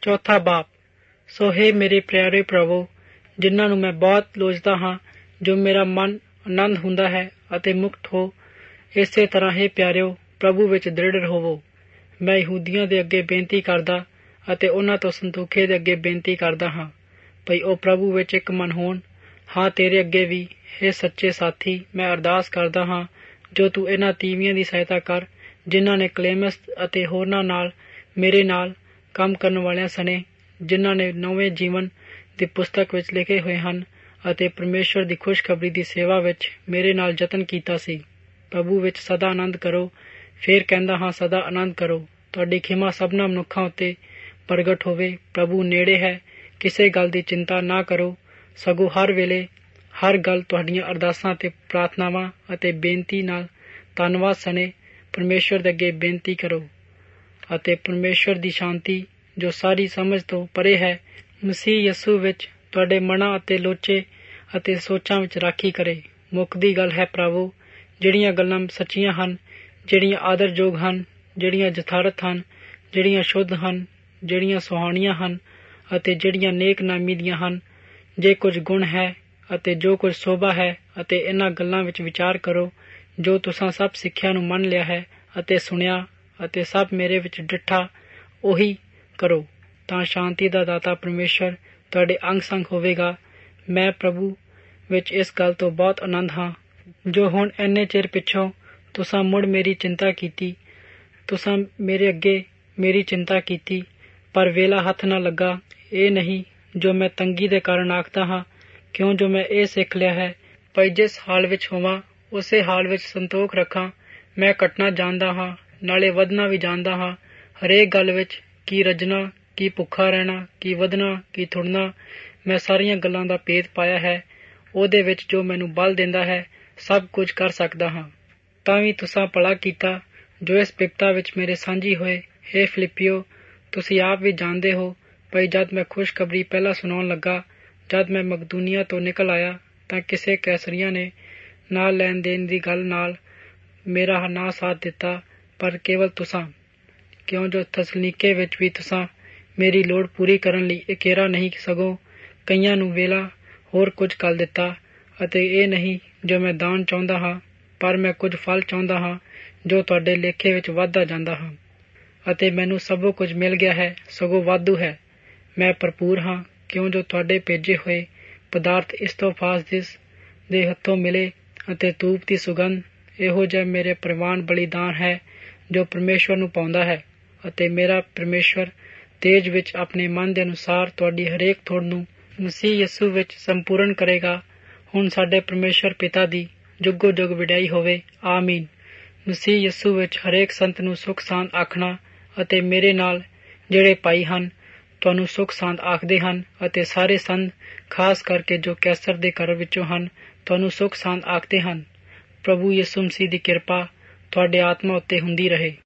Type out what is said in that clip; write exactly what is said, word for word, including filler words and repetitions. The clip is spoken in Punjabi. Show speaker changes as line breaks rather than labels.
ਚੌਥਾ ਬਾਪ। ਸੋ ਹੇ ਮੇਰੇ ਪਿਆਰੇ ਪ੍ਰਭੂ, ਜਿਨ੍ਹਾਂ ਨੂੰ ਮੈਂ ਬਹੁਤ ਲੋਚਦਾ ਹਾਂ, ਜੋ ਮੇਰਾ ਮਨ ਆਨੰਦ ਹੁੰਦਾ ਹੈ ਅਤੇ ਮੁਕਤ ਹੋ, ਇਸੇ ਤਰ੍ਹਾਂ ਹੇ ਪਿਆਰਿਓ ਪ੍ਰਭੂ ਵਿੱਚ ਦ੍ਰਿੜ ਰਹੋ। ਮੈਂ ਯਹੂਦੀਆਂ ਦੇ ਅੱਗੇ ਬੇਨਤੀ ਕਰਦਾ ਅਤੇ ਉਹਨਾਂ ਤੋਂ ਸੰਤੋਖੇ ਦੇ ਅੱਗੇ ਬੇਨਤੀ ਕਰਦਾ ਹਾਂ ਭਈ ਉਹ ਪ੍ਰਭੂ ਵਿੱਚ ਇੱਕ ਮਨ ਹੋਣ। ਹਾਂ, ਤੇਰੇ ਅੱਗੇ ਵੀ ਹੇ ਸੱਚੇ ਸਾਥੀ, ਮੈਂ ਅਰਦਾਸ ਕਰਦਾ ਹਾਂ ਜੋ ਤੂੰ ਇਹਨਾਂ ਤੀਵੀਆਂ ਦੀ ਸਹਾਇਤਾ ਕਰ, ਜਿਨ੍ਹਾਂ ਨੇ ਕਲੇਮਸ ਅਤੇ ਹੋਰਨਾਂ ਨਾਲ ਮੇਰੇ ਨਾਲ ਕੰਮ ਕਰਨ ਵਾਲਿਆਂ ਸਣੇ, ਜਿਨ੍ਹਾਂ ਨੇ ਨਵੇਂ ਜੀਵਨ ਦੀ ਪੁਸਤਕ ਵਿੱਚ ਲਿਖੇ ਹੋਏ ਹਨ ਅਤੇ ਪਰਮੇਸ਼ਵਰ ਦੀ ਖੁਸ਼ਖਬਰੀ ਦੀ ਸੇਵਾ ਵਿੱਚ ਮੇਰੇ ਨਾਲ ਯਤਨ ਕੀਤਾ ਸੀ। ਪ੍ਰਭੂ ਵਿੱਚ ਸਦਾ ਆਨੰਦ ਕਰੋ। ਫੇਰ ਕਹਿੰਦਾ ਹਾਂ, ਸਦਾ ਆਨੰਦ ਕਰੋ। ਤੁਹਾਡੀ ਖਿਮਾ ਸਭਨਾਂ ਮਨੁੱਖਾਂ ਉੱਤੇ ਪ੍ਰਗਟ ਹੋਵੇ। ਪ੍ਰਭੂ ਨੇੜੇ ਹੈ। ਕਿਸੇ ਗੱਲ ਦੀ ਚਿੰਤਾ ਨਾ ਕਰੋ, ਸਗੋਂ ਹਰ ਵੇਲੇ ਹਰ ਗੱਲ ਤੁਹਾਡੀਆਂ ਅਰਦਾਸਾਂ ਅਤੇ ਪ੍ਰਾਰਥਨਾਵਾਂ ਅਤੇ ਬੇਨਤੀ ਨਾਲ ਧੰਨਵਾਦ ਸਣੇ ਪਰਮੇਸ਼ਵਰ ਦੇ ਅੱਗੇ ਬੇਨਤੀ ਕਰੋ, ਅਤੇ ਪਰਮੇਸ਼ਵਰ ਦੀ ਸ਼ਾਂਤੀ ਜੋ ਸਾਰੀ ਸਮਝ ਤੋਂ ਪਰੇ ਹੈ, ਮਸੀਹ ਯਸੂ ਵਿੱਚ ਤੁਹਾਡੇ ਮਨਾਂ ਅਤੇ ਲੋਚੇ ਅਤੇ ਸੋਚਾਂ ਵਿੱਚ ਰਾਖੀ ਕਰੇ। ਮੁੱਕਦੀ ਗੱਲ ਹੈ ਪ੍ਰਭੂ, ਜਿਹੜੀਆਂ ਗੱਲਾਂ ਸੱਚੀਆਂ ਹਨ, ਜਿਹੜੀਆਂ ਆਦਰਯੋਗ ਹਨ, ਜਿਹੜੀਆਂ ਯਥਾਰਥ ਹਨ, ਜਿਹੜੀਆਂ ਸ਼ੁੱਧ ਹਨ, ਜਿਹੜੀਆਂ ਸੁਹਾਣੀਆਂ ਹਨ ਅਤੇ ਜਿਹੜੀਆਂ ਨੇਕ ਨਾਮੀ ਦੀਆਂ ਹਨ, ਜੇ ਕੁਝ ਗੁਣ ਹੈ ਅਤੇ ਜੋ ਕੁਝ ਸੋਭਾ ਹੈ, ਅਤੇ ਇਹਨਾਂ ਗੱਲਾਂ ਵਿੱਚ ਵਿਚਾਰ ਕਰੋ। ਜੋ ਤੁਸਾਂ ਸਭ ਸਿੱਖਿਆ ਨੂੰ ਮੰਨ ਲਿਆ ਹੈ ਅਤੇ ਸੁਣਿਆ ਅਤੇ ਸਭ ਮੇਰੇ ਵਿੱਚ ਡਿੱਠਾ, ਉਹੀ ਕਰੋ, ਤਾਂ ਸ਼ਾਂਤੀ ਦਾ ਦਾਤਾ ਪਰਮੇਸ਼ਵਰ ਤੁਹਾਡੇ ਅੰਗ ਸੰਗ ਹੋਵੇਗਾ। ਮੈਂ ਪ੍ਰਭੂ ਵਿੱਚ ਇਸ ਗੱਲ ਤੋਂ ਬਹੁਤ ਆਨੰਦ ਹਾਂ ਜੋ ਹੁਣ ਇੰਨੇ ਚਿਰ ਪਿੱਛੋਂ ਤੁਸਾਂ ਮੁੜ ਮੇਰੀ ਚਿੰਤਾ ਕੀਤੀ। ਤੁਸਾਂ ਮੇਰੇ ਅੱਗੇ ਮੇਰੀ ਚਿੰਤਾ ਕੀਤੀ, ਪਰ ਵੇਲਾ ਹੱਥ ਨਾ ਲੱਗਾ। ਇਹ ਨਹੀਂ ਜੋ ਮੈਂ ਤੰਗੀ ਦੇ ਕਾਰਨ ਆਖਦਾ ਹਾਂ, ਕਿਉਂ ਜੋ ਮੈਂ ਇਹ ਸਿੱਖ ਲਿਆ ਹੈ ਭਈ ਜਿਸ ਹਾਲ ਵਿੱਚ ਹੋਵਾਂ ਉਸੇ ਹਾਲ ਵਿੱਚ ਸੰਤੋਖ ਰੱਖਾਂ। ਮੈਂ ਘਟਣਾ ਜਾਣਦਾ ਹਾਂ, ਨਾਲੇ ਵਧਣਾ ਵੀ ਜਾਣਦਾ ਹਾਂ। ਹਰੇਕ ਗੱਲ ਵਿੱਚ ਕੀ ਰੱਜਣਾ, ਕੀ ਭੁੱਖਾ ਰਹਿਣਾ, ਕੀ ਵਧਣਾ, ਕੀ ਥੁੜਨਾ, ਮੈਂ ਸਾਰੀਆਂ ਗੱਲਾਂ ਦਾ ਭੇਦ ਪਾਇਆ ਹੈ। ਉਹਦੇ ਵਿੱਚ ਜੋ ਮੈਨੂੰ ਬਲ ਦਿੰਦਾ ਹੈ, ਸਭ ਕੁਝ ਕਰ ਸਕਦਾ ਹਾਂ। ਤਾਂ ਵੀ ਤੁਸਾਂ ਭਲਾ ਕੀਤਾ ਜੋ ਇਸ ਬਿਪਤਾ ਵਿੱਚ ਮੇਰੇ ਸਾਂਝੀ ਹੋਏ। ਹੇ ਫਿਲਿੱਪੀਓ, ਤੁਸੀਂ ਆਪ ਵੀ ਜਾਣਦੇ ਹੋ ਭਈ ਜਦ ਮੈਂ ਖੁਸ਼ਖਬਰੀ ਪਹਿਲਾਂ ਸੁਣਾਉਣ ਲੱਗਾ, ਜਦ ਮੈਂ ਮਕਦੂਨੀਆ ਤੋਂ ਨਿਕਲ ਆਇਆ, ਤਾਂ ਕਿਸੇ ਕੈਸਰੀਆਂ ਨੇ ਨਾਲ ਲੈਣ ਦੇਣ ਦੀ ਗੱਲ ਨਾਲ ਮੇਰਾ ਨਾ ਸਾਥ ਦਿੱਤਾ, ਪਰ ਕੇਵਲ ਤੁਸਾਂ। ਕਿਉਂ ਜੋ ਥਸਲਨੀਕੇ ਵਿੱਚ ਵੀ ਤੁਸਾਂ ਮੇਰੀ ਲੋੜ ਪੂਰੀ ਕਰਨ ਲਈ ਇਕੇਰਾ ਨਹੀਂ, ਸਗੋਂ ਕਈਆਂ ਨੂੰ ਵੇਲਾ ਹੋਰ ਕੁਝ ਕਰ ਦਿੱਤਾ। ਅਤੇ ਇਹ ਨਹੀਂ ਜੋ ਮੈਂ ਦਾਨ ਚਾਹੁੰਦਾ ਹਾਂ, ਪਰ ਮੈਂ ਕੁਝ ਫਲ ਚਾਹੁੰਦਾ ਹਾਂ, ਜੋ ਤੁਹਾਡੇ ਲੇਖੇ ਵਿੱਚ ਵੱਧਦਾ ਜਾਂਦਾ ਹਾਂ। ਅਤੇ ਮੈਨੂੰ ਸਭੋ ਕੁਝ ਮਿਲ ਗਿਆ ਹੈ, ਸਗੋਂ ਵਾਧੂ ਹੈ। ਮੈਂ ਭਰਪੂਰ ਹਾਂ, ਕਿਉਂ ਜੋ ਤੁਹਾਡੇ ਭੇਜੇ ਹੋਏ ਪਦਾਰਥ ਇਸਤੋਫਾਸਦਿਸ ਦੇ ਹੱਥੋਂ ਮਿਲੇ, ਅਤੇ ਧੂਪ ਦੀ ਸੁਗੰਧ ਇਹੋ ਜਿਹਾ ਮੇਰੇ ਪ੍ਰਵਾਨ ਬਲੀਦਾਨ ਹੈ ਜੋ ਪਰਮੇਸ਼ਵਰ ਨੂੰ ਪਾਉਂਦਾ ਹੈ। ਅਤੇ ਮੇਰਾ ਪਰਮੇਸ਼ਵਰ ਤੇਜ ਵਿੱਚ ਆਪਣੇ ਮਨ ਦੇ ਅਨੁਸਾਰ ਤੁਹਾਡੀ ਹਰੇਕ ਥੋੜ ਨੂੰ ਮਸੀਹ ਯਸੂ ਵਿੱਚ ਸੰਪੂਰਨ ਕਰੇਗਾ। ਹੁਣ ਸਾਡੇ ਪਰਮੇਸ਼ਵਰ ਪਿਤਾ ਦੀ ਜੁਗੋ ਜੁਗ ਵਡਿਆਈ ਹੋਵੇ। ਆਮੀਨ। ਮਸੀਹ ਯਸੂ ਵਿੱਚ ਹਰੇਕ ਸੰਤ ਨੂੰ ਸੁੱਖ ਸਾਂਦ ਆਖਣਾ, ਅਤੇ ਮੇਰੇ ਨਾਲ ਜਿਹੜੇ ਭਾਈ ਹਨ ਤੁਹਾਨੂੰ ਸੁੱਖ ਸਾਂਦ ਆਖਦੇ ਹਨ, ਅਤੇ ਸਾਰੇ ਸੰਤ ਖਾਸ ਕਰਕੇ ਜੋ ਕੈਸਰ ਦੇ ਘਰ ਵਿੱਚੋਂ ਹਨ ਤੁਹਾਨੂੰ ਸੁੱਖ ਸਾਂਦ ਆਖਦੇ ਹਨ। ਪ੍ਰਭੂ ਯਿਸੂ ਮਸੀਹ ਦੀ ਕਿਰਪਾ ਤੁਹਾਡੇ ਆਤਮਾ ਉੱਤੇ ਹੁੰਦੀ ਰਹੇ।